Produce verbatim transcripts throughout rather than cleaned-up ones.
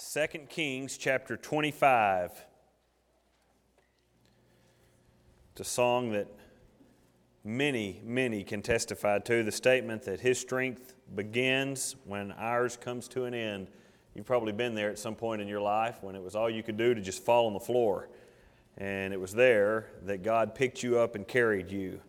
Second Kings chapter twenty-five. It's a song that many, many can testify to, the statement that His strength begins when ours comes to an end. You've probably been there at some point in your life when it was all you could do to just fall on the floor. And it was there that God picked you up and carried you.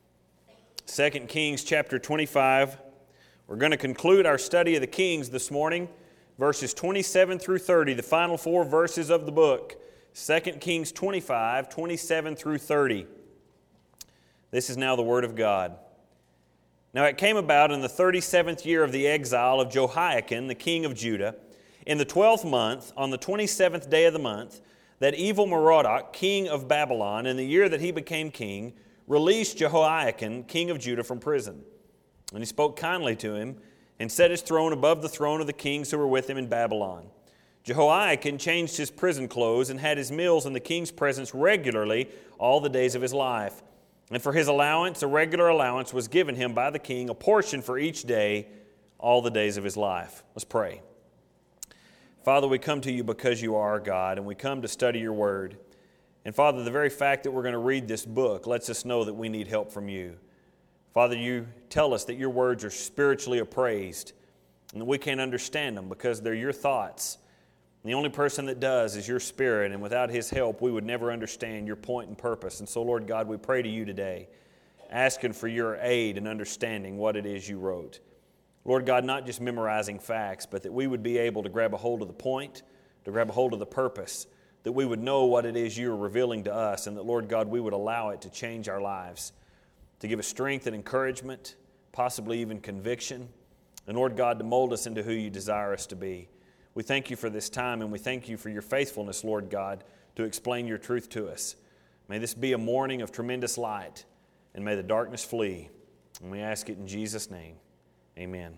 Second Kings chapter twenty-five. We're going to conclude our study of the Kings this morning, verses twenty-seven through thirty, the final four verses of the book. Second Kings twenty-five, twenty-seven through thirty. This is now the Word of God. Now it came about in the thirty-seventh year of the exile of Jehoiakim, the king of Judah, in the twelfth month, on the twenty-seventh day of the month, that Evil-Merodach, king of Babylon, in the year that he became king, released Jehoiakim, king of Judah, from prison. And he spoke kindly to him, and set his throne above the throne of the kings who were with him in Babylon. Jehoiakim changed his prison clothes and had his meals in the king's presence regularly all the days of his life. And for his allowance, a regular allowance was given him by the king, a portion for each day, all the days of his life. Let's pray. Father, we come to you because you are our God, and we come to study your word. And Father, the very fact that we're going to read this book lets us know that we need help from you. Father, you tell us that your words are spiritually appraised and that we can't understand them because they're your thoughts. And the only person that does is your Spirit, and without His help, we would never understand your point and purpose. And so, Lord God, we pray to you today, asking for your aid in understanding what it is you wrote. Lord God, not just memorizing facts, but that we would be able to grab a hold of the point, to grab a hold of the purpose, that we would know what it is you are revealing to us, and that, Lord God, we would allow it to change our lives, to give us strength and encouragement, possibly even conviction, and Lord God, to mold us into who you desire us to be. We thank you for this time, and we thank you for your faithfulness, Lord God, to explain your truth to us. May this be a morning of tremendous light, and may the darkness flee. And we ask it in Jesus' name. Amen.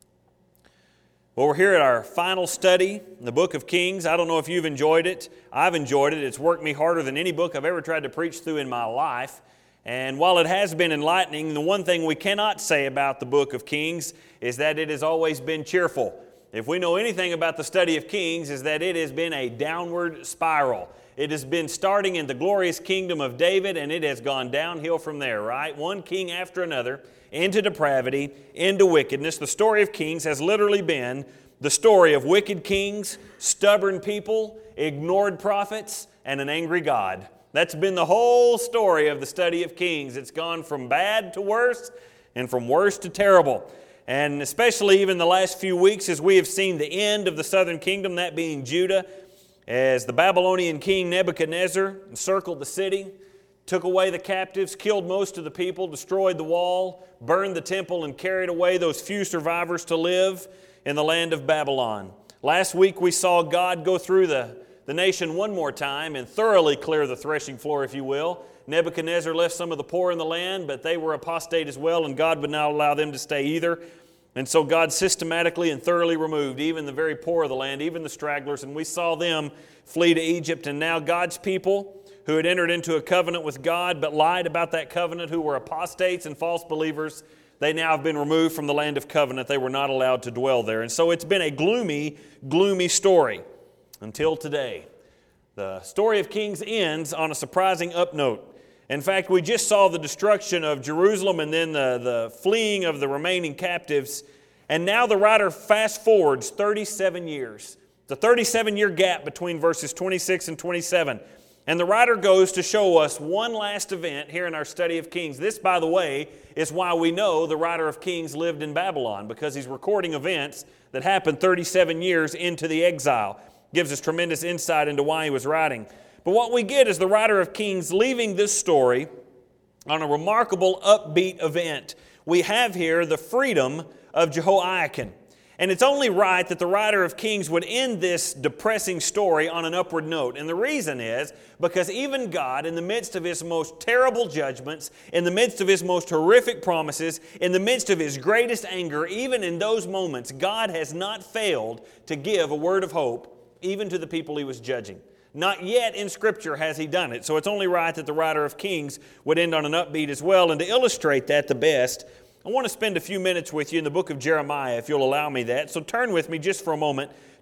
Well, we're here at our final study in the book of Kings. I don't know if you've enjoyed it. I've enjoyed it. It's worked me harder than any book I've ever tried to preach through in my life. And while it has been enlightening, the one thing we cannot say about the book of Kings is that it has always been cheerful. If we know anything about the study of Kings, is that it has been a downward spiral. It has been starting in the glorious kingdom of David, and it has gone downhill from there, right? One king after another, into depravity, into wickedness. The story of Kings has literally been the story of wicked kings, stubborn people, ignored prophets, and an angry God. That's been the whole story of the study of Kings. It's gone from bad to worse and from worse to terrible. And especially even the last few weeks as we have seen the end of the southern kingdom, that being Judah, as the Babylonian king Nebuchadnezzar encircled the city, took away the captives, killed most of the people, destroyed the wall, burned the temple, and carried away those few survivors to live in the land of Babylon. Last week we saw God go through the the nation one more time and thoroughly clear the threshing floor, if you will. Nebuchadnezzar left some of the poor in the land, but they were apostate as well, and God would not allow them to stay either. And so God systematically and thoroughly removed even the very poor of the land, even the stragglers, and we saw them flee to Egypt. And now God's people who had entered into a covenant with God but lied about that covenant, who were apostates and false believers, they now have been removed from the land of covenant. They were not allowed to dwell there. And so it's been a gloomy, gloomy story. Until today. The story of Kings ends on a surprising up note. In fact, we just saw the destruction of Jerusalem and then the, the fleeing of the remaining captives. And now the writer fast forwards thirty-seven years. The thirty-seven year gap between verses twenty-six and twenty-seven. And the writer goes to show us one last event here in our study of Kings. This, by the way, is why we know the writer of Kings lived in Babylon, because he's recording events that happened thirty-seven years into the exile. Gives us tremendous insight into why he was writing. But what we get is the writer of Kings leaving this story on a remarkable upbeat event. We have here the freedom of Jehoiakim. And it's only right that the writer of Kings would end this depressing story on an upward note. And the reason is because even God, in the midst of His most terrible judgments, in the midst of His most horrific promises, in the midst of His greatest anger, even in those moments, God has not failed to give a word of hope even to the people He was judging. Not yet in Scripture has He done it. So it's only right that the writer of Kings would end on an upbeat as well. And to illustrate that the best, I want to spend a few minutes with you in the book of Jeremiah, if you'll allow me that. So turn with me just for a moment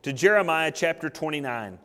to Jeremiah chapter twenty-nine.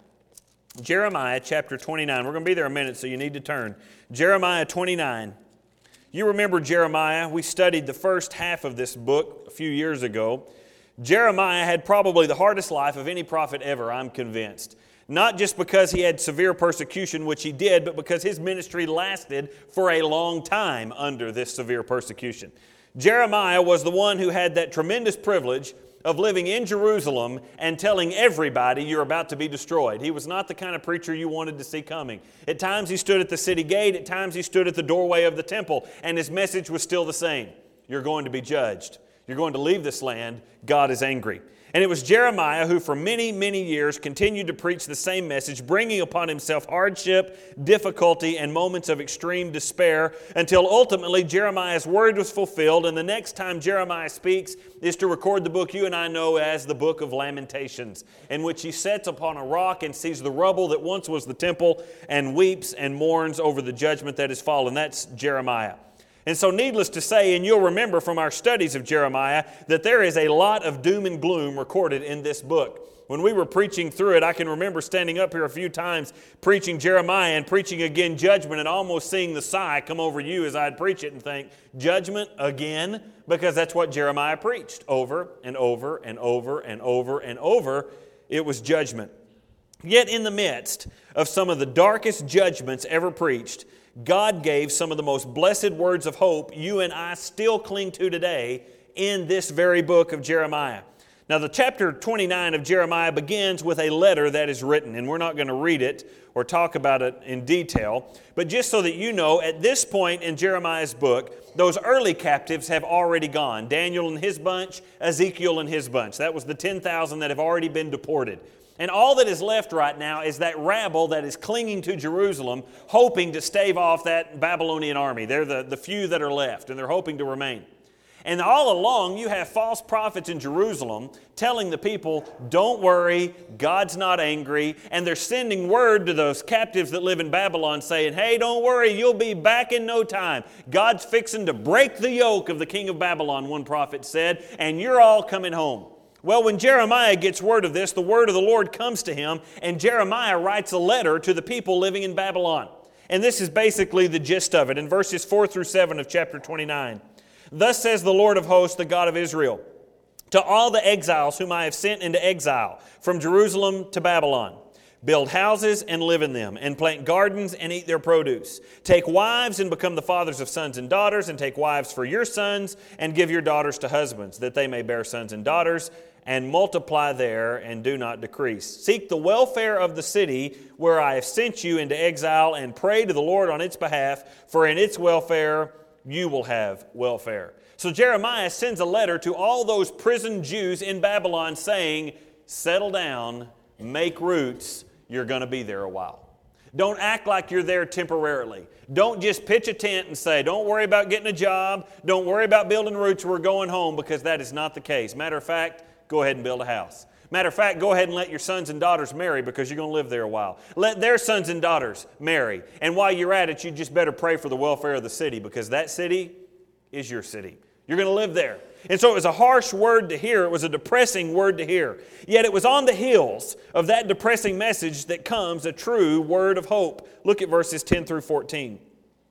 Jeremiah chapter twenty-nine. We're going to be there a minute, so you need to turn. Jeremiah twenty-nine. You remember Jeremiah. We studied the first half of this book a few years ago. Jeremiah had probably the hardest life of any prophet ever, I'm convinced. Not just because he had severe persecution, which he did, but because his ministry lasted for a long time under this severe persecution. Jeremiah was the one who had that tremendous privilege of living in Jerusalem and telling everybody you're about to be destroyed. He was not the kind of preacher you wanted to see coming. At times he stood at the city gate, at times he stood at the doorway of the temple, and his message was still the same. You're going to be judged. You're going to leave this land. God is angry. And it was Jeremiah who for many, many years continued to preach the same message, bringing upon himself hardship, difficulty, and moments of extreme despair, until ultimately Jeremiah's word was fulfilled, and the next time Jeremiah speaks is to record the book you and I know as the Book of Lamentations, in which he sits upon a rock and sees the rubble that once was the temple and weeps and mourns over the judgment that has fallen. That's Jeremiah. And so needless to say, and you'll remember from our studies of Jeremiah, that there is a lot of doom and gloom recorded in this book. When we were preaching through it, I can remember standing up here a few times preaching Jeremiah and preaching again judgment and almost seeing the sigh come over you as I'd preach it and think, judgment again? Because that's what Jeremiah preached over and over and over and over and over. It was judgment. Yet in the midst of some of the darkest judgments ever preached, God gave some of the most blessed words of hope you and I still cling to today in this very book of Jeremiah. Now, the chapter twenty-nine of Jeremiah begins with a letter that is written, and we're not going to read it or talk about it in detail, but just so that you know, at this point in Jeremiah's book, those early captives have already gone. Daniel and his bunch, Ezekiel and his bunch. That was the ten thousand that have already been deported. And all that is left right now is that rabble that is clinging to Jerusalem, hoping to stave off that Babylonian army. They're the, the few that are left, and they're hoping to remain. And all along, you have false prophets in Jerusalem telling the people, don't worry, God's not angry. And they're sending word to those captives that live in Babylon saying, hey, don't worry, you'll be back in no time. God's fixing to break the yoke of the king of Babylon, one prophet said, and you're all coming home. Well, when Jeremiah gets word of this, the word of the Lord comes to him, and Jeremiah writes a letter to the people living in Babylon. And this is basically the gist of it in verses four through seven of chapter twenty-nine. Thus says the Lord of hosts, the God of Israel, to all the exiles whom I have sent into exile from Jerusalem to Babylon, build houses and live in them, and plant gardens and eat their produce. Take wives and become the fathers of sons and daughters, and take wives for your sons, and give your daughters to husbands, that they may bear sons and daughters, and multiply there and do not decrease. Seek the welfare of the city where I have sent you into exile, and pray to the Lord on its behalf, for in its welfare you will have welfare. So Jeremiah sends a letter to all those prisoned Jews in Babylon saying, settle down, make roots, you're going to be there a while. Don't act like you're there temporarily. Don't just pitch a tent and say, don't worry about getting a job, don't worry about building roots, we're going home, because that is not the case. Matter of fact, go ahead and build a house. Matter of fact, go ahead and let your sons and daughters marry, because you're going to live there a while. Let their sons and daughters marry. And while you're at it, you just better pray for the welfare of the city, because that city is your city. You're going to live there. And so it was a harsh word to hear. It was a depressing word to hear. Yet it was on the heels of that depressing message that comes a true word of hope. Look at verses ten through fourteen.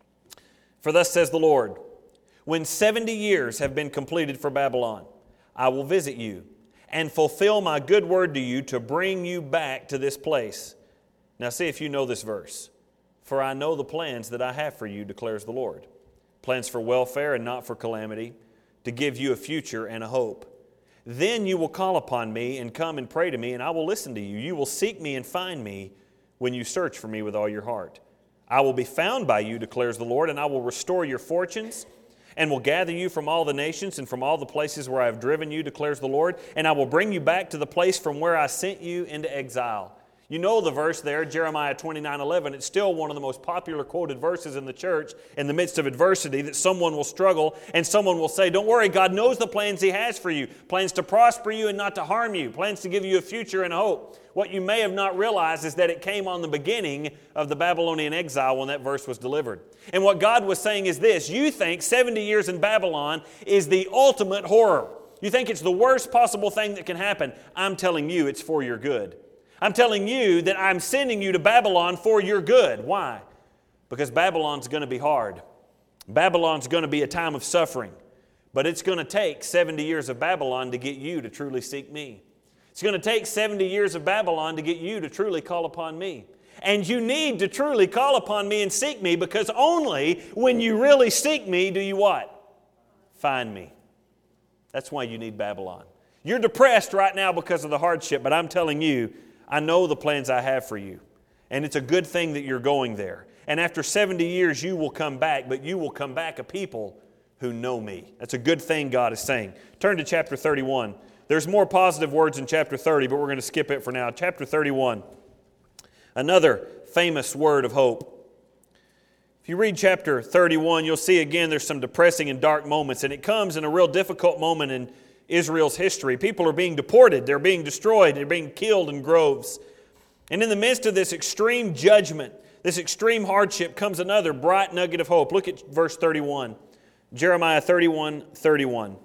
For thus says the Lord, when seventy years have been completed for Babylon, I will visit you and fulfill my good word to you to bring you back to this place. Now see if you know this verse. For I know the plans that I have for you, declares the Lord. Plans for welfare and not for calamity, to give you a future and a hope. Then you will call upon me and come and pray to me, and I will listen to you. You will seek me and find me when you search for me with all your heart. I will be found by you, declares the Lord, and I will restore your fortunes, and will gather you from all the nations and from all the places where I have driven you, declares the Lord, and I will bring you back to the place from where I sent you into exile. You know the verse there, Jeremiah twenty-nine eleven. It's still one of the most popular quoted verses in the church in the midst of adversity, that someone will struggle and someone will say, don't worry, God knows the plans He has for you. Plans to prosper you and not to harm you. Plans to give you a future and a hope. What you may have not realized is that it came on the beginning of the Babylonian exile when that verse was delivered. And what God was saying is this: you think seventy years in Babylon is the ultimate horror. You think it's the worst possible thing that can happen. I'm telling you it's for your good. I'm telling you that I'm sending you to Babylon for your good. Why? Because Babylon's going to be hard. Babylon's going to be a time of suffering. But it's going to take seventy years of Babylon to get you to truly seek me. It's going to take seventy years of Babylon to get you to truly call upon me. And you need to truly call upon me and seek me, because only when you really seek me do you what? Find me. That's why you need Babylon. You're depressed right now because of the hardship, but I'm telling you, I know the plans I have for you. And it's a good thing that you're going there. And after seventy years, you will come back, but you will come back a people who know me. That's a good thing God is saying. Turn to chapter thirty-one. There's more positive words in chapter thirty, but we're going to skip it for now. Chapter thirty-one, another famous word of hope. If you read chapter thirty-one, you'll see again there's some depressing and dark moments, and it comes in a real difficult moment in Israel's history. People are being deported, they're being destroyed, they're being killed in groves. And in the midst of this extreme judgment, this extreme hardship, comes another bright nugget of hope. Look at verse thirty-one. Jeremiah thirty-one, thirty-one.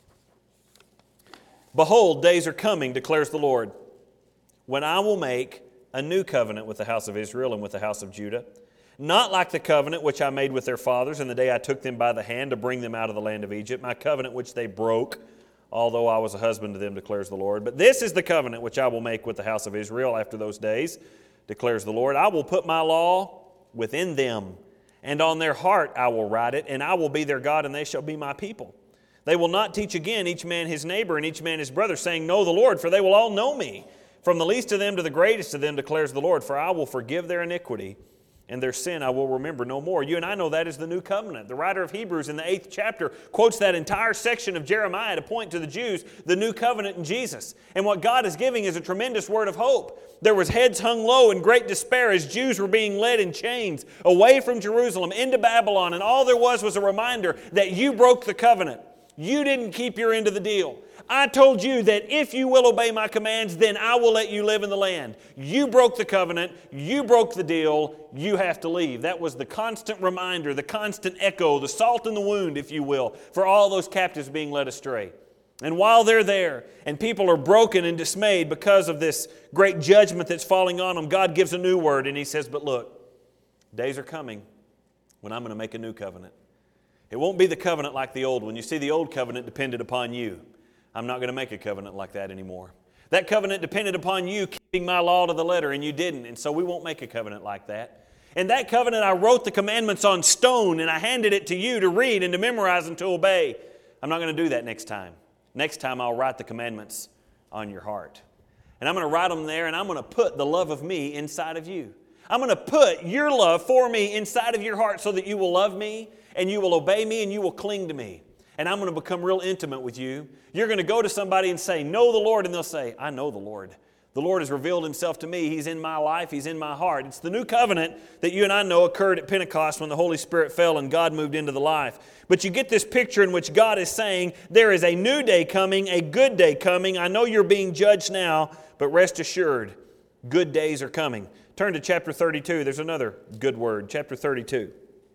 Behold, days are coming, declares the Lord, when I will make a new covenant with the house of Israel and with the house of Judah, not like the covenant which I made with their fathers in the day I took them by the hand to bring them out of the land of Egypt, my covenant which they broke, although I was a husband to them, declares the Lord. But this is the covenant which I will make with the house of Israel after those days, declares the Lord. I will put my law within them, and on their heart I will write it, and I will be their God, and they shall be my people. They will not teach again each man his neighbor and each man his brother, saying, Know the Lord, for they will all know me. From the least of them to the greatest of them, declares the Lord, for I will forgive their iniquity, and their sin I will remember no more. You and I know that is the new covenant. The writer of Hebrews in the eighth chapter quotes that entire section of Jeremiah to point to the Jews, the new covenant in Jesus. And what God is giving is a tremendous word of hope. There was heads hung low in great despair as Jews were being led in chains away from Jerusalem into Babylon. And all there was was a reminder that you broke the covenant. You didn't keep your end of the deal. I told you that if you will obey my commands, then I will let you live in the land. You broke the covenant. You broke the deal. You have to leave. That was the constant reminder, the constant echo, the salt in the wound, if you will, for all those captives being led astray. And while they're there and people are broken and dismayed because of this great judgment that's falling on them, God gives a new word and He says, but look, days are coming when I'm going to make a new covenant. It won't be the covenant like the old one. You see, the old covenant depended upon you. I'm not going to make a covenant like that anymore. That covenant depended upon you keeping my law to the letter, and you didn't, and so we won't make a covenant like that. And that covenant, I wrote the commandments on stone, and I handed it to you to read and to memorize and to obey. I'm not going to do that next time. Next time, I'll write the commandments on your heart. And I'm going to write them there, and I'm going to put the love of me inside of you. I'm going to put your love for me inside of your heart so that you will love me, and you will obey me, and you will cling to me. And I'm going to become real intimate with you. You're going to go to somebody and say, know the Lord, and they'll say, I know the Lord. The Lord has revealed Himself to me. He's in my life. He's in my heart. It's the new covenant that you and I know occurred at Pentecost when the Holy Spirit fell and God moved into the life. But you get this picture in which God is saying, there is a new day coming, a good day coming. I know you're being judged now, but rest assured, good days are coming. Turn to chapter thirty-two. There's another good word, chapter thirty-two.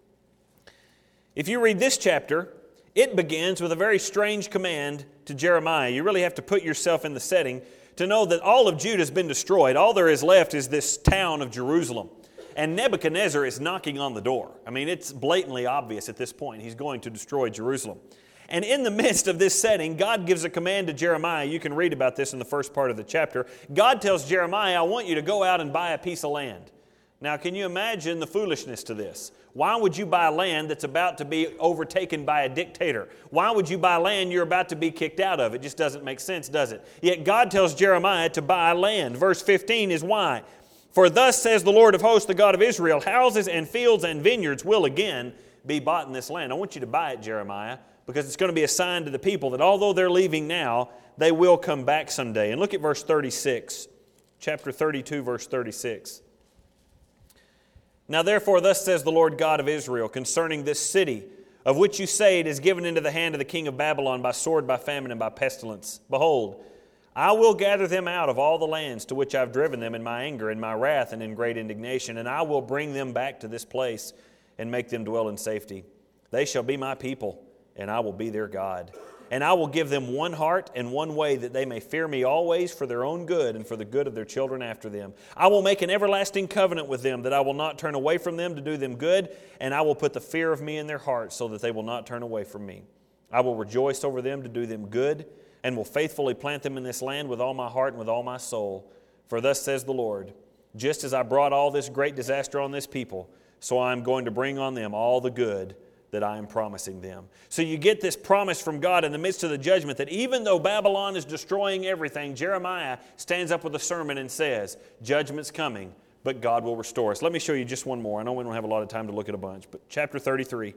If you read this chapter, it begins with a very strange command to Jeremiah. You really have to put yourself in the setting to know that all of Judah has been destroyed. All there is left is this town of Jerusalem. And Nebuchadnezzar is knocking on the door. I mean, it's blatantly obvious at this point. He's going to destroy Jerusalem. And in the midst of this setting, God gives a command to Jeremiah. You can read about this in the first part of the chapter. God tells Jeremiah, I want you to go out and buy a piece of land. Now, can you imagine the foolishness to this? Why would you buy land that's about to be overtaken by a dictator? Why would you buy land you're about to be kicked out of? It just doesn't make sense, does it? Yet God tells Jeremiah to buy land. Verse fifteen is why. For thus says the Lord of hosts, the God of Israel, houses and fields and vineyards will again be bought in this land. I want you to buy it, Jeremiah, because it's going to be a sign to the people that although they're leaving now, they will come back someday. And look at verse thirty-six, chapter thirty-two, verse thirty-six. Now therefore, thus says the Lord God of Israel, concerning this city, of which you say it is given into the hand of the king of Babylon by sword, by famine, and by pestilence. Behold, I will gather them out of all the lands to which I have driven them in my anger, in my wrath, and in great indignation, and I will bring them back to this place and make them dwell in safety. They shall be my people, and I will be their God. and I will give them one heart and one way, that they may fear me always for their own good and for the good of their children after them. I will make an everlasting covenant with them, that I will not turn away from them to do them good, and I will put the fear of me in their hearts, so that they will not turn away from me. I will rejoice over them to do them good, and will faithfully plant them in this land with all my heart and with all my soul. For thus says the Lord, just as I brought all this great disaster on this people, so I am going to bring on them all the good that I am promising them. So you get this promise from God in the midst of the judgment that even though Babylon is destroying everything, Jeremiah stands up with a sermon and says, judgment's coming, but God will restore us. Let me show you just one more. I know we don't have a lot of time to look at a bunch, but chapter thirty-three,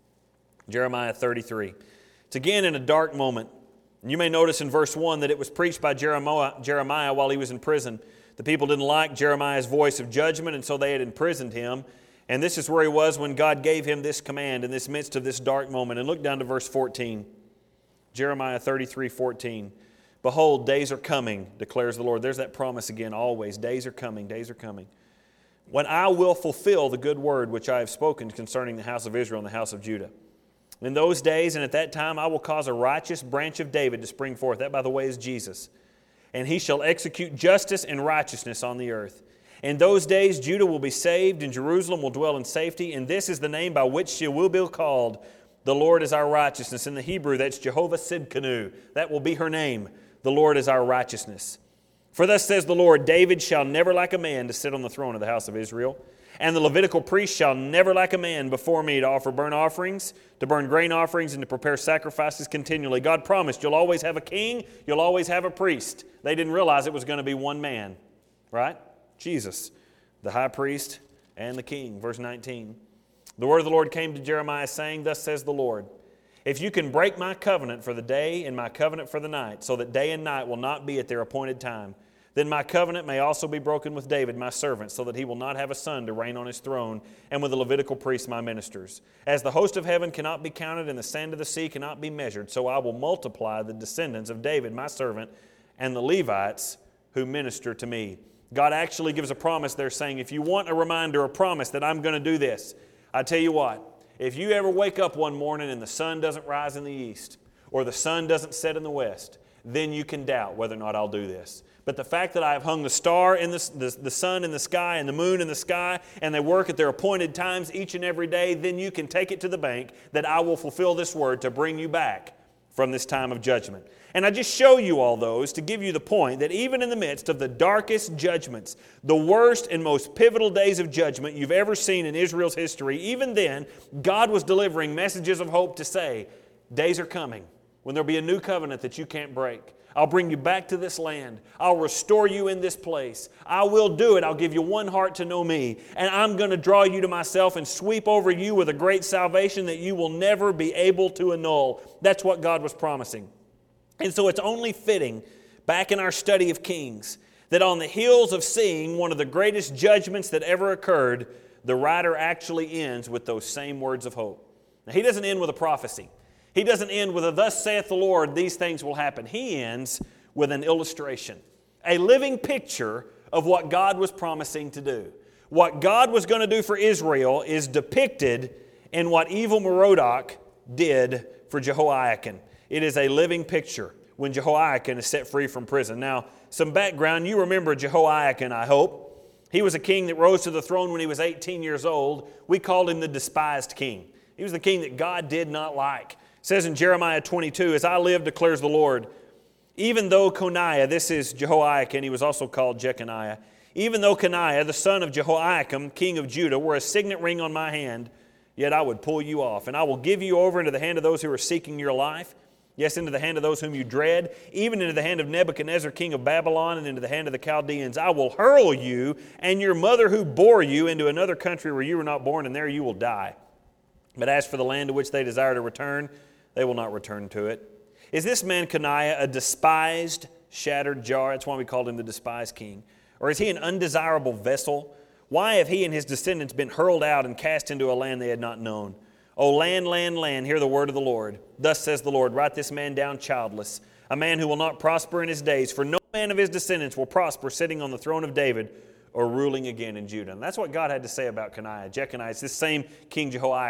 Jeremiah thirty-three. It's again in a dark moment. You may notice in verse one that it was preached by Jeremiah, Jeremiah while he was in prison. The people didn't like Jeremiah's voice of judgment, and so they had imprisoned him. And this is where he was when God gave him this command in this midst of this dark moment. And look down to verse fourteen. Jeremiah thirty-three fourteen. Behold, days are coming, declares the Lord. There's that promise again, always. Days are coming, days are coming. When I will fulfill the good word which I have spoken concerning the house of Israel and the house of Judah. In those days and at that time I will cause a righteous branch of David to spring forth. That, by the way, is Jesus. And he shall execute justice and righteousness on the earth. In those days Judah will be saved, and Jerusalem will dwell in safety, and this is the name by which she will be called. The Lord is our righteousness. In the Hebrew, that's Jehovah Sidkenu. That will be her name. The Lord is our righteousness. For thus says the Lord, David shall never lack a man to sit on the throne of the house of Israel, and the Levitical priest shall never lack a man before me to offer burnt offerings, to burn grain offerings, and to prepare sacrifices continually. God promised you'll always have a king, you'll always have a priest. They didn't realize it was going to be one man, right? Jesus, the high priest and the king. Verse nineteen. The word of the Lord came to Jeremiah, saying, thus says the Lord, if you can break my covenant for the day and my covenant for the night, so that day and night will not be at their appointed time, then my covenant may also be broken with David, my servant, so that he will not have a son to reign on his throne, and with the Levitical priests, my ministers. As the host of heaven cannot be counted and the sand of the sea cannot be measured, so I will multiply the descendants of David, my servant, and the Levites who minister to me. God actually gives a promise there saying, if you want a reminder, a promise that I'm going to do this, I tell you what, if you ever wake up one morning and the sun doesn't rise in the east, or the sun doesn't set in the west, then you can doubt whether or not I'll do this. But the fact that I have hung the star in the, the, the sun in the sky and the moon in the sky, and they work at their appointed times each and every day, then you can take it to the bank that I will fulfill this word to bring you back from this time of judgment. And I just show you all those to give you the point that even in the midst of the darkest judgments, the worst and most pivotal days of judgment you've ever seen in Israel's history, even then, God was delivering messages of hope to say, days are coming when there'll be a new covenant that you can't break. I'll bring you back to this land. I'll restore you in this place. I will do it. I'll give you one heart to know me. And I'm going to draw you to myself and sweep over you with a great salvation that you will never be able to annul. That's what God was promising. And so it's only fitting, back in our study of Kings, that on the heels of seeing one of the greatest judgments that ever occurred, the writer actually ends with those same words of hope. Now, he doesn't end with a prophecy. He doesn't end with a thus saith the Lord, these things will happen. He ends with an illustration, a living picture of what God was promising to do. What God was going to do for Israel is depicted in what evil Merodach did for Jehoiakim. It is a living picture when Jehoiakim is set free from prison. Now, some background, you remember Jehoiakim, I hope. He was a king that rose to the throne when he was eighteen years old. We called him the despised king. He was the king that God did not like. It says in Jeremiah twenty-two, as I live, declares the Lord, even though Coniah, this is Jehoiakim, he was also called Jeconiah, even though Coniah, the son of Jehoiakim, king of Judah, were a signet ring on my hand, yet I would pull you off, and I will give you over into the hand of those who are seeking your life, yes, into the hand of those whom you dread, even into the hand of Nebuchadnezzar, king of Babylon, and into the hand of the Chaldeans. I will hurl you and your mother who bore you into another country where you were not born, and there you will die. But as for the land to which they desire to return, they will not return to it. Is this man Coniah a despised, shattered jar? That's why we called him the despised king. Or is he an undesirable vessel? Why have he and his descendants been hurled out and cast into a land they had not known? O land, land, land, hear the word of the Lord. Thus says the Lord, write this man down childless, a man who will not prosper in his days, for no man of his descendants will prosper sitting on the throne of David or ruling again in Judah. And that's what God had to say about Coniah. Jeconiah, it's this same King Jehoiakim.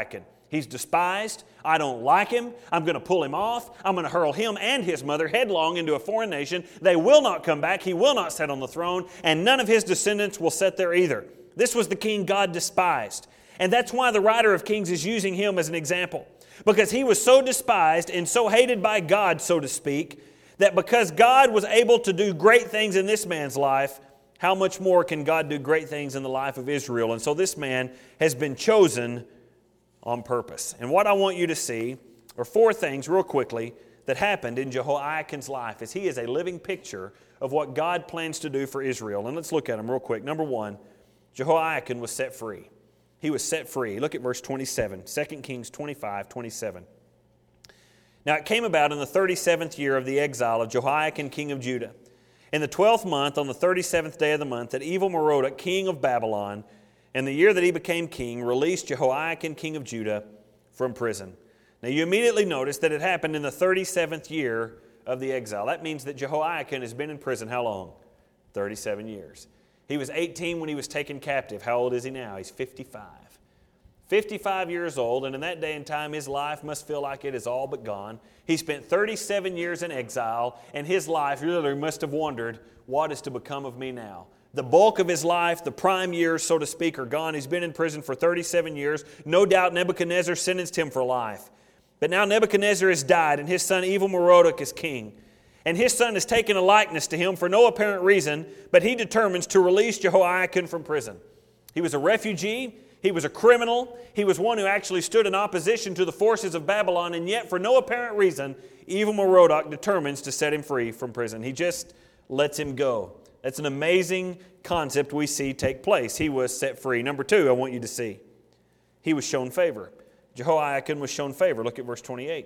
He's despised. I don't like him. I'm going to pull him off. I'm going to hurl him and his mother headlong into a foreign nation. They will not come back. He will not sit on the throne, and none of his descendants will sit there either. This was the king God despised. And that's why the writer of Kings is using him as an example. Because he was so despised and so hated by God, so to speak, that because God was able to do great things in this man's life, how much more can God do great things in the life of Israel? And so this man has been chosen on purpose. And what I want you to see are four things real quickly that happened in Jehoiachin's life, as he is a living picture of what God plans to do for Israel. And let's look at them real quick. Number one, Jehoiachin was set free. He was set free. Look at verse twenty-seven, Second Kings twenty-five, twenty-seven. Now it came about in the thirty-seventh year of the exile of Jehoiachin, king of Judah, in the twelfth month, on the thirty-seventh day of the month, that Evil-Merodach, king of Babylon, in the year that he became king, released Jehoiachin, king of Judah, from prison. Now you immediately notice that it happened in the thirty-seventh year of the exile. That means that Jehoiachin has been in prison how long? thirty-seven years. He was eighteen when he was taken captive. How old is he now? He's fifty-five. fifty-five years old, and in that day and time, his life must feel like it is all but gone. He spent thirty-seven years in exile, and his life really must have wondered, what is to become of me now? The bulk of his life, the prime years, so to speak, are gone. He's been in prison for thirty-seven years. No doubt Nebuchadnezzar sentenced him for life. But now Nebuchadnezzar has died, and his son Evil-Merodach is king. And his son has taken a likeness to him for no apparent reason, but he determines to release Jehoiachin from prison. He was a refugee. He was a criminal. He was one who actually stood in opposition to the forces of Babylon, and yet for no apparent reason, Evil-Merodach determines to set him free from prison. He just lets him go. That's an amazing concept we see take place. He was set free. Number two, I want you to see, he was shown favor. Jehoiachin was shown favor. Look at verse twenty-eight.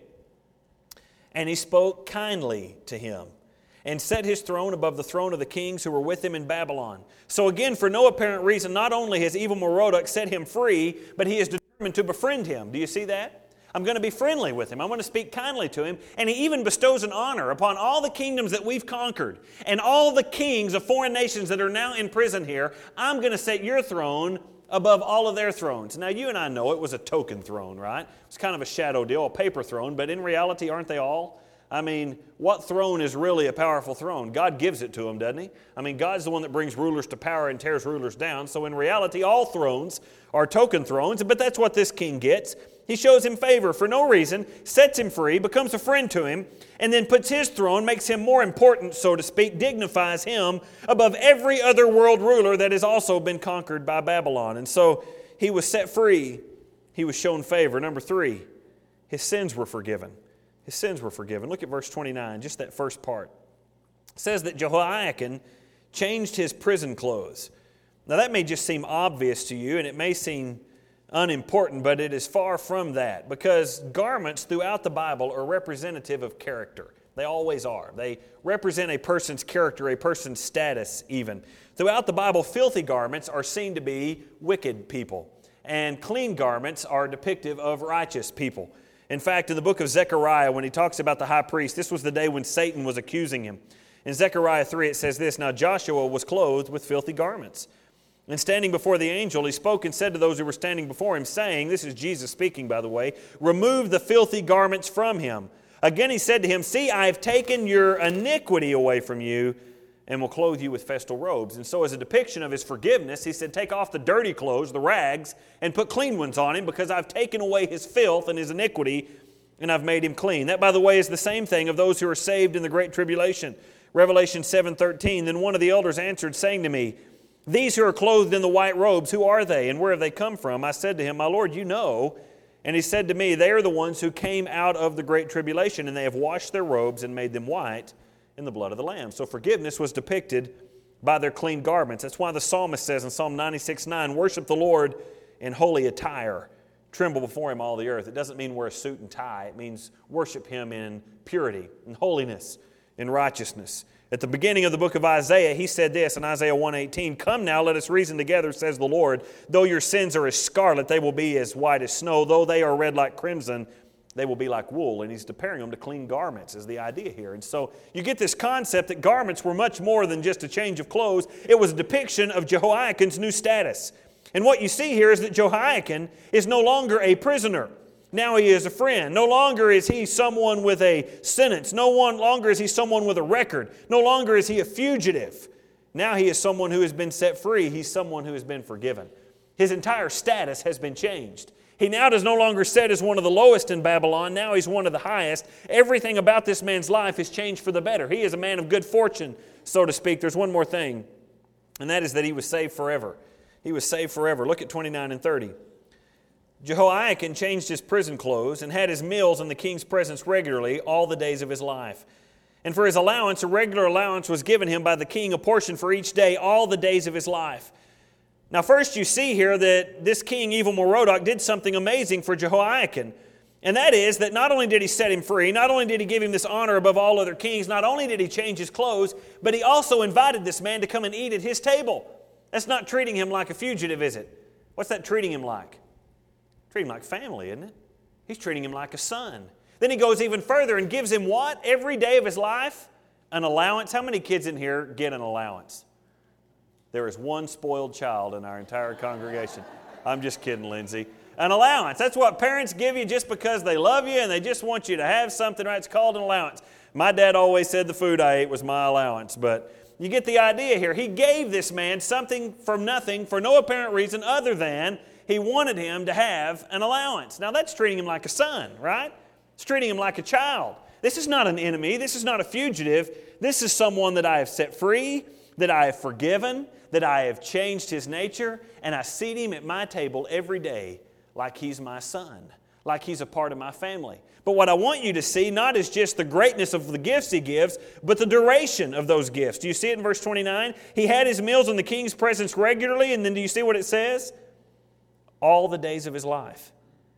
And he spoke kindly to him, and set his throne above the throne of the kings who were with him in Babylon. So again, for no apparent reason, not only has Evil-Merodach set him free, but he is determined to befriend him. Do you see that? I'm going to be friendly with him. I'm going to speak kindly to him. And he even bestows an honor upon all the kingdoms that we've conquered and all the kings of foreign nations that are now in prison here. I'm going to set your throne above all of their thrones. Now, you and I know it was a token throne, right? It's kind of a shadow deal, a paper throne, but in reality, aren't they all? I mean, what throne is really a powerful throne? God gives it to them, doesn't He? I mean, God's the one that brings rulers to power and tears rulers down. So in reality, all thrones are token thrones, but that's what this king gets. He shows him favor for no reason, sets him free, becomes a friend to him, and then puts his throne, makes him more important, so to speak, dignifies him above every other world ruler that has also been conquered by Babylon. And so he was set free. He was shown favor. Number three, his sins were forgiven. His sins were forgiven. Look at verse twenty-nine, just that first part. It says that Jehoiachin changed his prison clothes. Now that may just seem obvious to you, and it may seem unimportant, but it is far from that, because garments throughout the Bible are representative of character. They always are. They represent a person's character, a person's status even. Throughout the Bible, filthy garments are seen to be wicked people, and clean garments are depictive of righteous people. In fact, in the book of Zechariah, when he talks about the high priest, this was the day when Satan was accusing him. In Zechariah three, it says this, "Now Joshua was clothed with filthy garments. And standing before the angel, he spoke and said to those who were standing before him, saying," this is Jesus speaking, by the way, "remove the filthy garments from him. Again he said to him, see, I have taken your iniquity away from you, and will clothe you with festal robes." And so as a depiction of his forgiveness, he said, take off the dirty clothes, the rags, and put clean ones on him, because I've taken away his filth and his iniquity, and I've made him clean. That, by the way, is the same thing of those who are saved in the great tribulation. Revelation seven thirteen, "Then one of the elders answered, saying to me, these who are clothed in the white robes, who are they, and where have they come from? I said to him, my Lord, you know. And he said to me, they are the ones who came out of the great tribulation, and they have washed their robes and made them white in the blood of the Lamb." So forgiveness was depicted by their clean garments. That's why the psalmist says in Psalm ninety-six nine, "Worship the Lord in holy attire. Tremble before Him all the earth." It doesn't mean wear a suit and tie. It means worship Him in purity, in holiness, in righteousness. At the beginning of the book of Isaiah, he said this in Isaiah one eighteen, "Come now, let us reason together, says the Lord. Though your sins are as scarlet, they will be as white as snow. Though they are red like crimson, they will be like wool." And he's comparing them to clean garments is the idea here. And so you get this concept that garments were much more than just a change of clothes. It was a depiction of Jehoiachin's new status. And what you see here is that Jehoiachin is no longer a prisoner. Now he is a friend. No longer is he someone with a sentence. No one longer is he someone with a record. No longer is he a fugitive. Now he is someone who has been set free. He's someone who has been forgiven. His entire status has been changed. He now does no longer sit as one of the lowest in Babylon. Now he's one of the highest. Everything about this man's life has changed for the better. He is a man of good fortune, so to speak. There's one more thing, and that is that he was saved forever. He was saved forever. Look at twenty-nine and thirty. Jehoiakim changed his prison clothes and had his meals in the king's presence regularly all the days of his life. And for his allowance, a regular allowance was given him by the king, a portion for each day, all the days of his life. Now first you see here that this king, Evil-Merodach, did something amazing for Jehoiakim. And that is that not only did he set him free, not only did he give him this honor above all other kings, not only did he change his clothes, but he also invited this man to come and eat at his table. That's not treating him like a fugitive, is it? What's that treating him like? Treating him like family, isn't it? He's treating him like a son. Then he goes even further and gives him what? Every day of his life? An allowance. How many kids in here get an allowance? There is one spoiled child in our entire congregation. I'm just kidding, Lindsay. An allowance. That's what parents give you just because they love you and they just want you to have something, right? It's called an allowance. My dad always said the food I ate was my allowance, but you get the idea here. He gave this man something from nothing for no apparent reason other than he wanted him to have an allowance. Now that's treating him like a son, right? It's treating him like a child. This is not an enemy. This is not a fugitive. This is someone that I have set free, that I have forgiven, that I have changed his nature, and I seat him at my table every day like he's my son, like he's a part of my family. But what I want you to see not is just the greatness of the gifts he gives, but the duration of those gifts. Do you see it in verse twenty-nine? He had his meals in the king's presence regularly, and then do you see what it says? All the days of his life.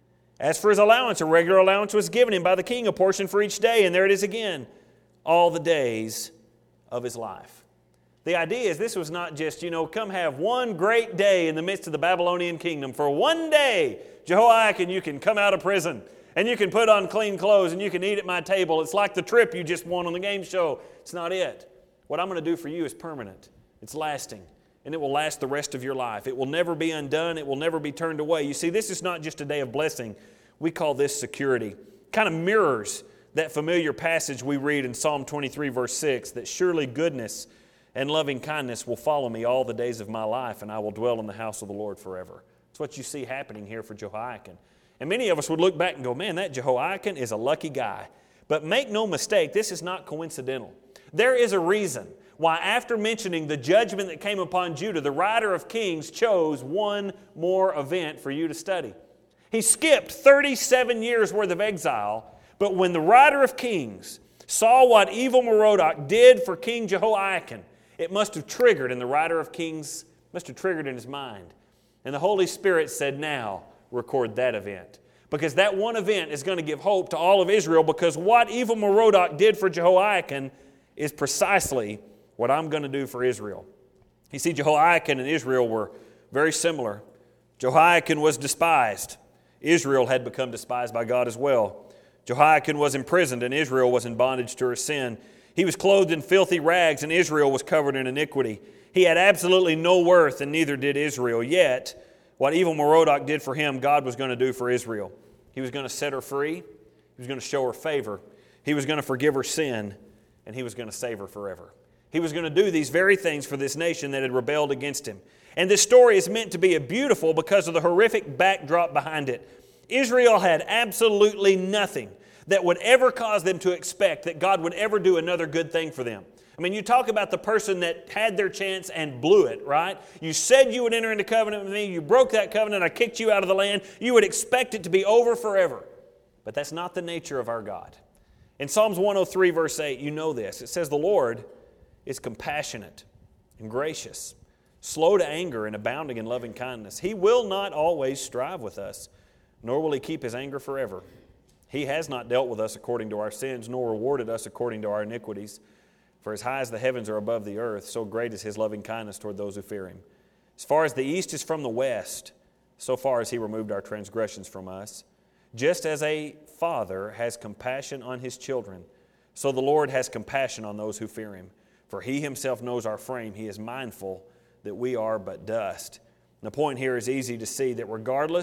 As for his allowance, a regular allowance was given him by the king, a portion for each day, and there it is again, all the days of his life. The idea is this was not just, you know, come have one great day in the midst of the Babylonian kingdom. For one day, Jehoiakim, you can come out of prison and you can put on clean clothes and you can eat at my table. It's like the trip you just won on the game show. It's not it. What I'm going to do for you is permanent. It's lasting. And it will last the rest of your life. It will never be undone. It will never be turned away. You see, this is not just a day of blessing. We call this security. Kind of mirrors that familiar passage we read in Psalm twenty-three, verse six, that surely goodness and loving kindness will follow me all the days of my life, and I will dwell in the house of the Lord forever. That's what you see happening here for Jehoiakim. And many of us would look back and go, man, that Jehoiakim is a lucky guy. But make no mistake, this is not coincidental. There is a reason why after mentioning the judgment that came upon Judah, the writer of Kings chose one more event for you to study. He skipped thirty-seven years worth of exile, but when the writer of Kings saw what Evil-Merodach did for King Jehoiakim, it must have triggered in the writer of Kings, must have triggered in his mind. And the Holy Spirit said, now record that event. Because that one event is going to give hope to all of Israel, because what Evil-Merodach did for Jehoiakim is precisely what I'm going to do for Israel. You see, Jehoiakim and Israel were very similar. Jehoiakim was despised. Israel had become despised by God as well. Jehoiakim was imprisoned, and Israel was in bondage to her sin. He was clothed in filthy rags, and Israel was covered in iniquity. He had absolutely no worth, and neither did Israel. Yet, what Evil-Merodach did for him, God was going to do for Israel. He was going to set her free. He was going to show her favor. He was going to forgive her sin, and He was going to save her forever. He was going to do these very things for this nation that had rebelled against Him. And this story is meant to be a beautiful because of the horrific backdrop behind it. Israel had absolutely nothing that would ever cause them to expect that God would ever do another good thing for them. I mean, you talk about the person that had their chance and blew it, right? You said you would enter into covenant with me. You broke that covenant. I kicked you out of the land. You would expect it to be over forever. But that's not the nature of our God. In Psalms one oh three, verse eight, you know this. It says, the Lord is compassionate and gracious, slow to anger and abounding in loving kindness. He will not always strive with us, nor will He keep His anger forever. He has not dealt with us according to our sins, nor rewarded us according to our iniquities. For as high as the heavens are above the earth, so great is His loving kindness toward those who fear Him. As far as the east is from the west, so far as He removed our transgressions from us. Just as a father has compassion on his children, so the Lord has compassion on those who fear Him. For He Himself knows our frame. He is mindful that we are but dust. And the point here is easy to see, that regardless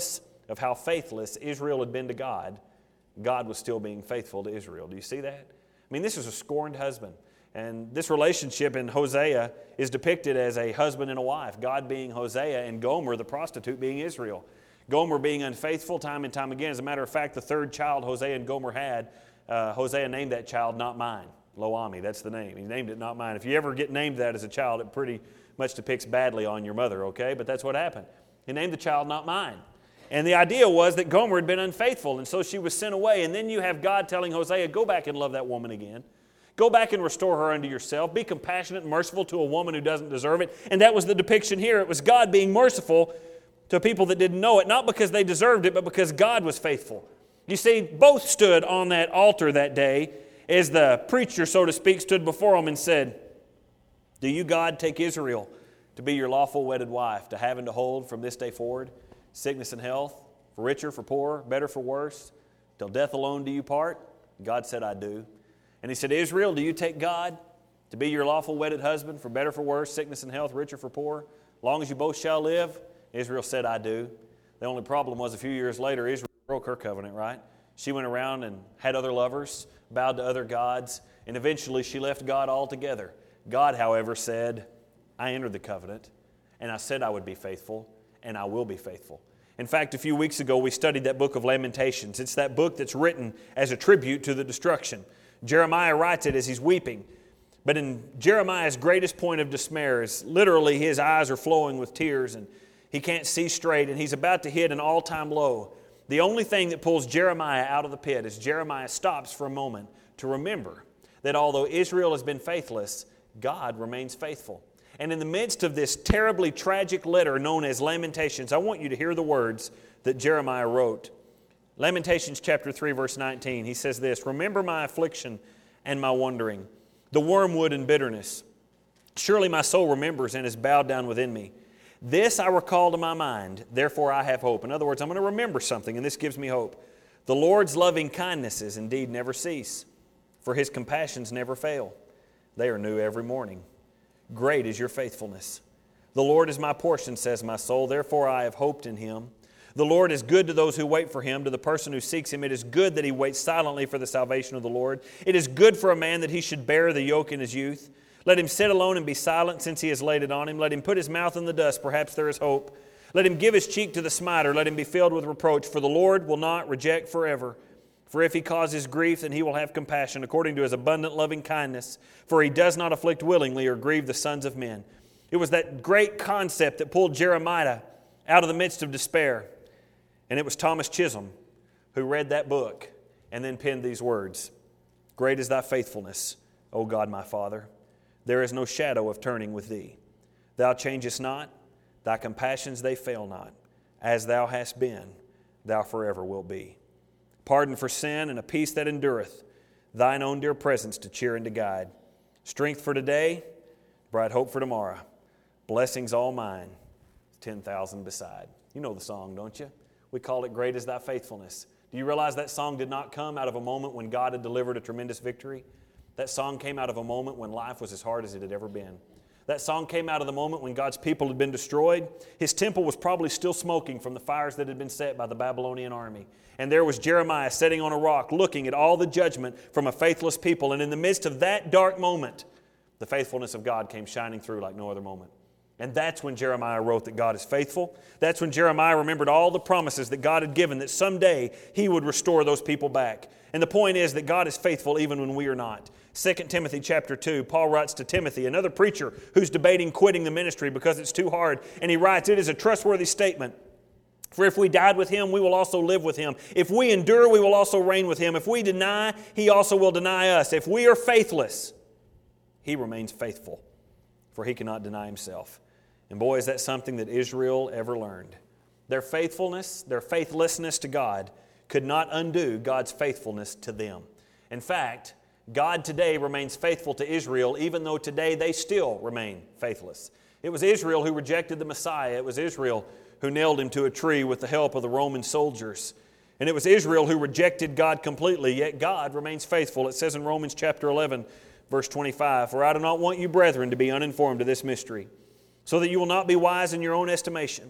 of how faithless Israel had been to God, God was still being faithful to Israel. Do you see that? I mean, this is a scorned husband. And this relationship in Hosea is depicted as a husband and a wife, God being Hosea and Gomer, the prostitute, being Israel. Gomer being unfaithful time and time again. As a matter of fact, the third child Hosea and Gomer had, uh, Hosea named that child Not Mine. Lo-Ami, that's the name. He named it Not Mine. If you ever get named that as a child, it pretty much depicts badly on your mother, okay? But that's what happened. He named the child Not Mine. And the idea was that Gomer had been unfaithful, and so she was sent away. And then you have God telling Hosea, go back and love that woman again. Go back and restore her unto yourself. Be compassionate and merciful to a woman who doesn't deserve it. And that was the depiction here. It was God being merciful to people that didn't know it, not because they deserved it, but because God was faithful. You see, both stood on that altar that day as the preacher, so to speak, stood before them and said, do you, God, take Israel to be your lawful wedded wife, to have and to hold from this day forward, sickness and health, for richer, for poorer, better, for worse, till death alone do you part? God said, I do. And he said, Israel, do you take God to be your lawful wedded husband, for better, for worse, sickness and health, richer, for poorer, long as you both shall live? Israel said, I do. The only problem was a few years later, Israel broke her covenant, right? She went around and had other lovers, bowed to other gods, and eventually she left God altogether. God, however, said, I entered the covenant, and I said I would be faithful, and I will be faithful. In fact, a few weeks ago, we studied that book of Lamentations. It's that book that's written as a tribute to the destruction. Jeremiah writes it as he's weeping. But in Jeremiah's greatest point of despair is literally his eyes are flowing with tears and he can't see straight and he's about to hit an all-time low. The only thing that pulls Jeremiah out of the pit is Jeremiah stops for a moment to remember that although Israel has been faithless, God remains faithful. And in the midst of this terribly tragic letter known as Lamentations, I want you to hear the words that Jeremiah wrote. Lamentations chapter three, verse nineteen, he says this, remember my affliction and my wandering, the wormwood and bitterness. Surely my soul remembers and is bowed down within me. This I recall to my mind, therefore I have hope. In other words, I'm going to remember something, and this gives me hope. The Lord's loving kindnesses indeed never cease, for His compassions never fail. They are new every morning. Great is your faithfulness. The Lord is my portion, says my soul, therefore I have hoped in Him. The Lord is good to those who wait for Him, to the person who seeks Him. It is good that he waits silently for the salvation of the Lord. It is good for a man that he should bear the yoke in his youth. Let him sit alone and be silent since he has laid it on him. Let him put his mouth in the dust, perhaps there is hope. Let him give his cheek to the smiter. Let him be filled with reproach. For the Lord will not reject forever. For if He causes grief, then He will have compassion, according to His abundant loving kindness. For He does not afflict willingly or grieve the sons of men. It was that great concept that pulled Jeremiah out of the midst of despair. And it was Thomas Chisholm who read that book and then penned these words. Great is thy faithfulness, O God my Father. There is no shadow of turning with thee. Thou changest not, thy compassions they fail not. As thou hast been, thou forever wilt be. Pardon for sin and a peace that endureth, thine own dear presence to cheer and to guide. Strength for today, bright hope for tomorrow. Blessings all mine, ten thousand beside. You know the song, don't you? We call it Great is Thy Faithfulness. Do you realize that song did not come out of a moment when God had delivered a tremendous victory? That song came out of a moment when life was as hard as it had ever been. That song came out of the moment when God's people had been destroyed. His temple was probably still smoking from the fires that had been set by the Babylonian army. And there was Jeremiah sitting on a rock looking at all the judgment from a faithless people. And in the midst of that dark moment, the faithfulness of God came shining through like no other moment. And that's when Jeremiah wrote that God is faithful. That's when Jeremiah remembered all the promises that God had given, that someday He would restore those people back. And the point is that God is faithful even when we are not. Second Timothy chapter two, Paul writes to Timothy, another preacher who's debating quitting the ministry because it's too hard. And he writes, it is a trustworthy statement. For if we died with Him, we will also live with Him. If we endure, we will also reign with Him. If we deny, He also will deny us. If we are faithless, He remains faithful, for He cannot deny Himself. And boy, is that something that Israel ever learned. Their faithfulness, their faithlessness to God could not undo God's faithfulness to them. In fact, God today remains faithful to Israel, even though today they still remain faithless. It was Israel who rejected the Messiah. It was Israel who nailed Him to a tree with the help of the Roman soldiers. And it was Israel who rejected God completely, yet God remains faithful. It says in Romans chapter eleven, verse twenty-five, For I do not want you, brethren, to be uninformed of this mystery, so that you will not be wise in your own estimation,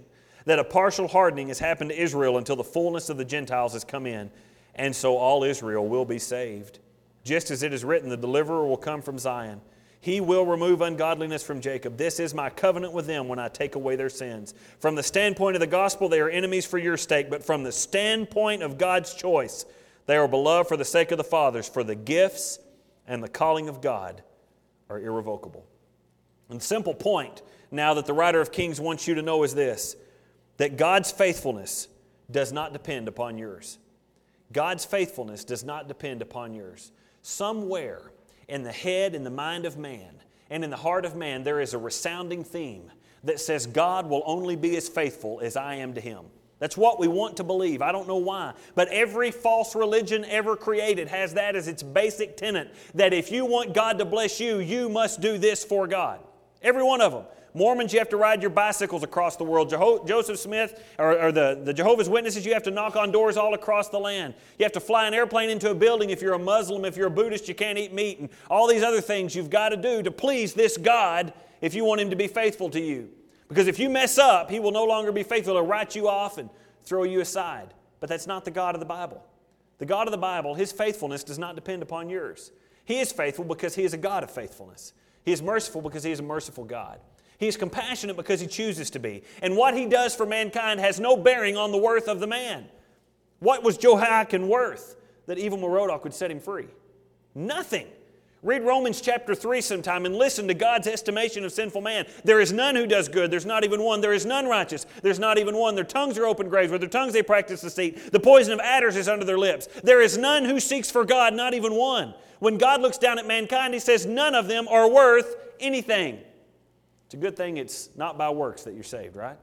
that a partial hardening has happened to Israel until the fullness of the Gentiles has come in, and so all Israel will be saved. Just as it is written, the deliverer will come from Zion. He will remove ungodliness from Jacob. This is my covenant with them when I take away their sins. From the standpoint of the gospel, they are enemies for your sake, but from the standpoint of God's choice, they are beloved for the sake of the fathers, for the gifts and the calling of God are irrevocable. And the simple point now that the writer of Kings wants you to know is this, that God's faithfulness does not depend upon yours. God's faithfulness does not depend upon yours. Somewhere in the head and the mind of man and in the heart of man, there is a resounding theme that says God will only be as faithful as I am to Him. That's what we want to believe. I don't know why. But every false religion ever created has that as its basic tenet, that if you want God to bless you, you must do this for God. Every one of them. Mormons, you have to ride your bicycles across the world. Jeho- Joseph Smith, or, or the, the Jehovah's Witnesses, you have to knock on doors all across the land. You have to fly an airplane into a building. If you're a Muslim, if you're a Buddhist, you can't eat meat. And all these other things you've got to do to please this God if you want Him to be faithful to you. Because if you mess up, He will no longer be faithful. He'll write you off and throw you aside. But that's not the God of the Bible. The God of the Bible, His faithfulness does not depend upon yours. He is faithful because He is a God of faithfulness. He is merciful because He is a merciful God. He is compassionate because He chooses to be. And what He does for mankind has no bearing on the worth of the man. What was Jehoiakim worth that Evil-Merodach would set him free? Nothing. Read Romans chapter three sometime and listen to God's estimation of sinful man. There is none who does good. There's not even one. There is none righteous. There's not even one. Their tongues are open graves. With their tongues they practice deceit. The poison of adders is under their lips. There is none who seeks for God, not even one. When God looks down at mankind, He says none of them are worth anything. It's a good thing it's not by works that you're saved, right?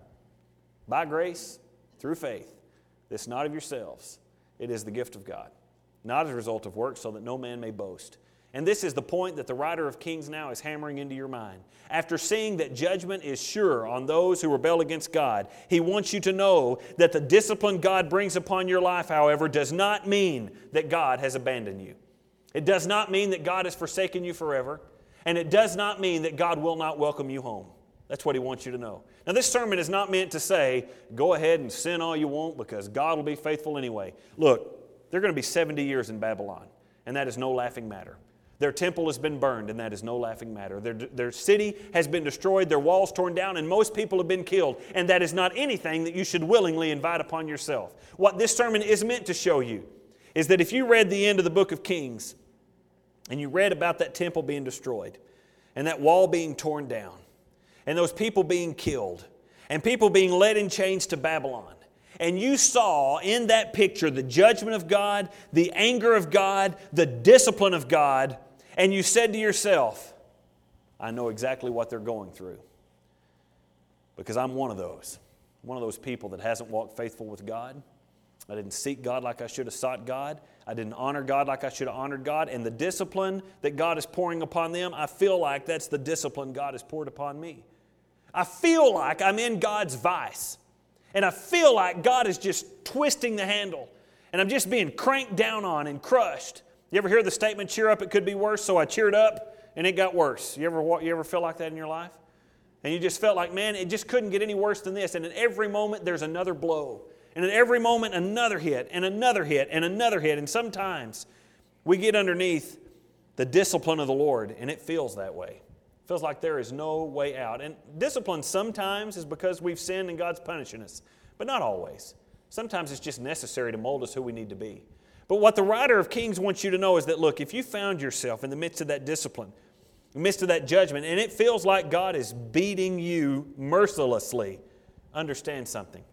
By grace, through faith. This not of yourselves. It is the gift of God. Not as a result of works, so that no man may boast. And this is the point that the writer of Kings now is hammering into your mind. After seeing that judgment is sure on those who rebel against God, he wants you to know that the discipline God brings upon your life, however, does not mean that God has abandoned you. It does not mean that God has forsaken you forever. And it does not mean that God will not welcome you home. That's what he wants you to know. Now, this sermon is not meant to say, go ahead and sin all you want because God will be faithful anyway. Look, they're going to be seventy years in Babylon, and that is no laughing matter. Their temple has been burned, and that is no laughing matter. Their, their city has been destroyed, their walls torn down, and most people have been killed, and that is not anything that you should willingly invite upon yourself. What this sermon is meant to show you is that if you read the end of the book of Kings, and you read about that temple being destroyed, and that wall being torn down, and those people being killed, and people being led in chains to Babylon, and you saw in that picture the judgment of God, the anger of God, the discipline of God, and you said to yourself, I know exactly what they're going through. Because I'm one of those. One of those people that hasn't walked faithful with God. I didn't seek God like I should have sought God. I didn't honor God like I should have honored God. And the discipline that God is pouring upon them, I feel like that's the discipline God has poured upon me. I feel like I'm in God's vice. And I feel like God is just twisting the handle. And I'm just being cranked down on and crushed. You ever hear the statement, cheer up, it could be worse, so I cheered up and it got worse. You ever, you ever feel like that in your life? And you just felt like, man, it just couldn't get any worse than this. And at every moment, there's another blow. And at every moment, another hit, and another hit, and another hit. And sometimes we get underneath the discipline of the Lord, and it feels that way. It feels like there is no way out. And discipline sometimes is because we've sinned and God's punishing us, but not always. Sometimes it's just necessary to mold us who we need to be. But what the writer of Kings wants you to know is that, look, if you found yourself in the midst of that discipline, in the midst of that judgment, and it feels like God is beating you mercilessly, understand something.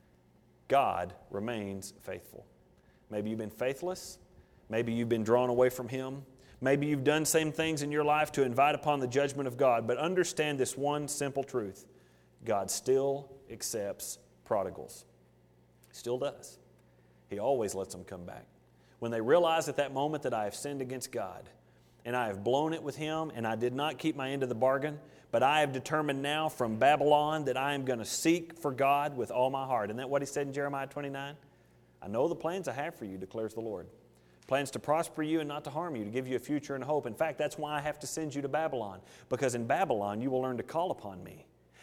God remains faithful. Maybe you've been faithless. Maybe you've been drawn away from Him. Maybe you've done same things in your life to invite upon the judgment of God. But understand this one simple truth. God still accepts prodigals. He still does. He always lets them come back. When they realize at that moment that I have sinned against God and I have blown it with Him and I did not keep my end of the bargain, but I have determined now from Babylon that I am going to seek for God with all my heart. Isn't that what He said in Jeremiah twenty-nine? I know the plans I have for you, declares the Lord. Plans to prosper you and not to harm you, to give you a future and hope. In fact, that's why I have to send you to Babylon. Because in Babylon, you will learn to call upon me.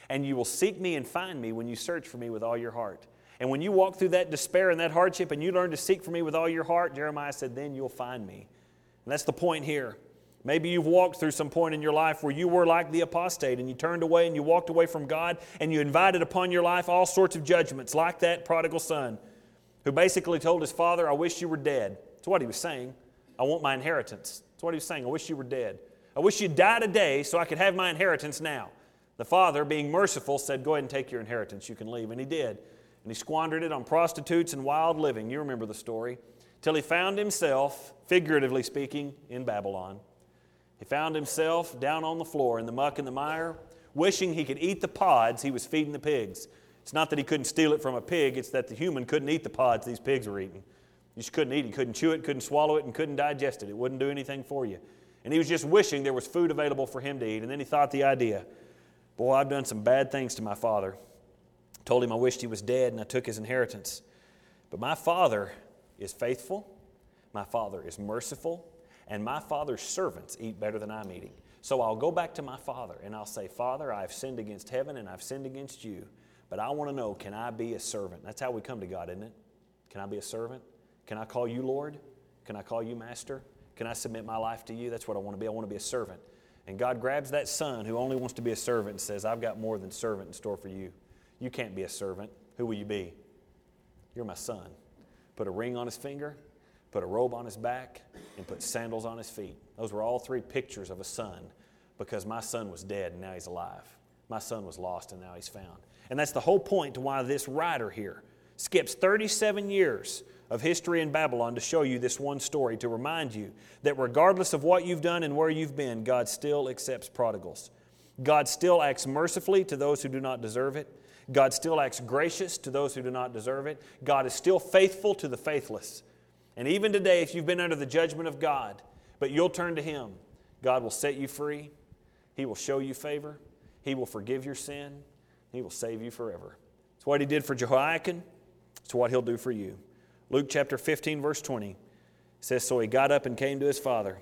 And you will seek me and find me when you search for me with all your heart. And when you walk through that despair and that hardship and you learn to seek for me with all your heart, Jeremiah said, then you'll find me. And that's the point here. Maybe you've walked through some point in your life where you were like the apostate and you turned away and you walked away from God and you invited upon your life all sorts of judgments like that prodigal son who basically told his father, I wish you were dead. That's what he was saying. I want my inheritance. That's what he was saying. I wish you were dead. I wish you'd die today so I could have my inheritance now. The father, being merciful, said, go ahead and take your inheritance. You can leave. And he did. And he squandered it on prostitutes and wild living. You remember the story. Till he found himself, figuratively speaking, in Babylon. He found himself down on the floor in the muck and the mire, wishing he could eat the pods he was feeding the pigs. It's not that he couldn't steal it from a pig. It's that the human couldn't eat the pods these pigs were eating. You just couldn't eat it. You couldn't chew it, couldn't swallow it, and couldn't digest it. It wouldn't do anything for you. And he was just wishing there was food available for him to eat. And then he thought the idea, boy, I've done some bad things to my father. Told him I wished he was dead and I took his inheritance. But my father is faithful. My father is merciful. And my father's servants eat better than I'm eating. So I'll go back to my father and I'll say, Father, I've sinned against heaven and I've sinned against you. But I want to know, can I be a servant? That's how we come to God, isn't it? Can I be a servant? Can I call you Lord? Can I call you Master? Can I submit my life to you? That's what I want to be. I want to be a servant. And God grabs that son who only wants to be a servant and says, I've got more than servant in store for you. You can't be a servant. Who will you be? You're my son. Put a ring on his finger, put a robe on his back, and put sandals on his feet. Those were all three pictures of a son, because my son was dead and now he's alive. My son was lost and now he's found. And that's the whole point to why this writer here skips thirty-seven years of history in Babylon to show you this one story, to remind you that regardless of what you've done and where you've been, God still accepts prodigals. God still acts mercifully to those who do not deserve it. God still acts gracious to those who do not deserve it. God is still faithful to the faithless. And even today, if you've been under the judgment of God, but you'll turn to Him, God will set you free. He will show you favor. He will forgive your sin. He will save you forever. It's what He did for Jehoiakim. It's what He'll do for you. Luke chapter fifteen, verse twenty says, So he got up and came to his father.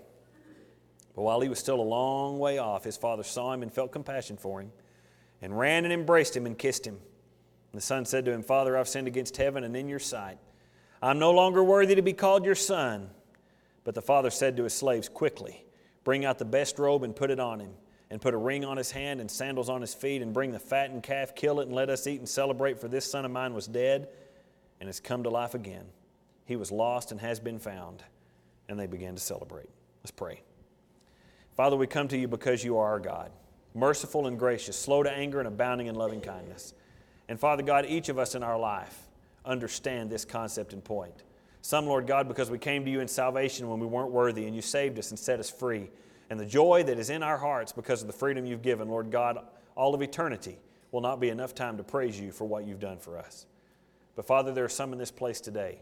But while he was still a long way off, his father saw him and felt compassion for him, and ran and embraced him and kissed him. And the son said to him, Father, I've sinned against heaven and in your sight. I'm no longer worthy to be called your son. But the father said to his slaves, Quickly, bring out the best robe and put it on him, and put a ring on his hand and sandals on his feet, and bring the fattened calf, kill it, and let us eat and celebrate, for this son of mine was dead and has come to life again. He was lost and has been found. And they began to celebrate. Let's pray. Father, we come to you because you are our God, merciful and gracious, slow to anger and abounding in loving kindness. And Father God, each of us in our life understand this concept and point. Some, Lord God, because we came to you in salvation when we weren't worthy, and you saved us and set us free. And the joy that is in our hearts because of the freedom you've given, Lord God, all of eternity will not be enough time to praise you for what you've done for us. But Father, there are some in this place today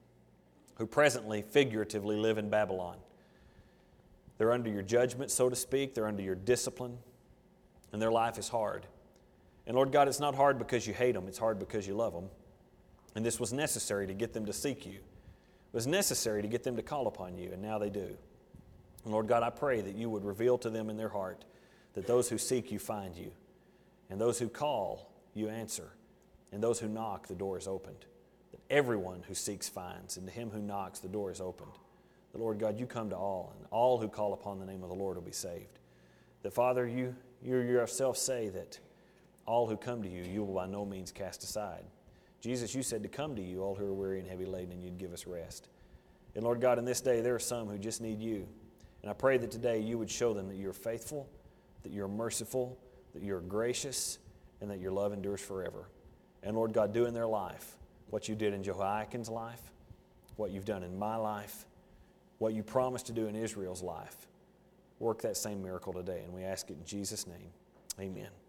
who presently, figuratively, live in Babylon. They're under your judgment, so to speak. They're under your discipline, and their life is hard. And Lord God, it's not hard because you hate them. It's hard because you love them. And this was necessary to get them to seek you. It was necessary to get them to call upon you, and now they do. And Lord God, I pray that you would reveal to them in their heart that those who seek you find you, and those who call, you answer, and those who knock, the door is opened. That everyone who seeks finds, and to him who knocks, the door is opened. The Lord God, you come to all, and all who call upon the name of the Lord will be saved. That Father, you, you yourself say that all who come to you, you will by no means cast aside. Jesus, you said to come to you, all who are weary and heavy laden, and you'd give us rest. And Lord God, in this day, there are some who just need you. And I pray that today you would show them that you're faithful, that you're merciful, that you're gracious, and that your love endures forever. And Lord God, do in their life what you did in Jehoiakim's life, what you've done in my life, what you promised to do in Israel's life. Work that same miracle today, and we ask it in Jesus' name. Amen.